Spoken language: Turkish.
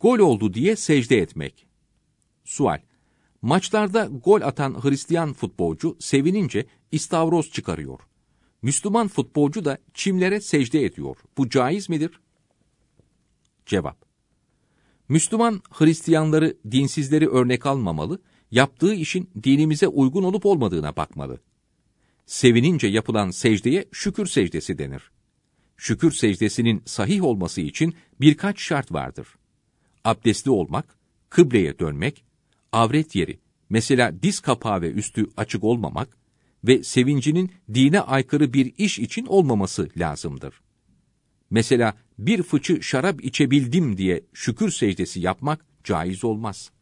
Gol oldu diye secde etmek. Sual: Maçlarda gol atan Hristiyan futbolcu sevinince istavroz çıkarıyor. Müslüman futbolcu da çimlere secde ediyor. Bu caiz midir? Cevap: Müslüman Hristiyanları, dinsizleri örnek almamalı, yaptığı işin dinimize uygun olup olmadığına bakmalı. Sevinince yapılan secdeye şükür secdesi denir. Şükür secdesinin sahih olması için birkaç şart vardır. Abdestli olmak, kıbleye dönmek, avret yeri, mesela diz kapağı ve üstü açık olmamak ve sevincinin dine aykırı bir iş için olmaması lazımdır. Mesela bir fıçı şarap içebildim diye şükür secdesi yapmak caiz olmaz.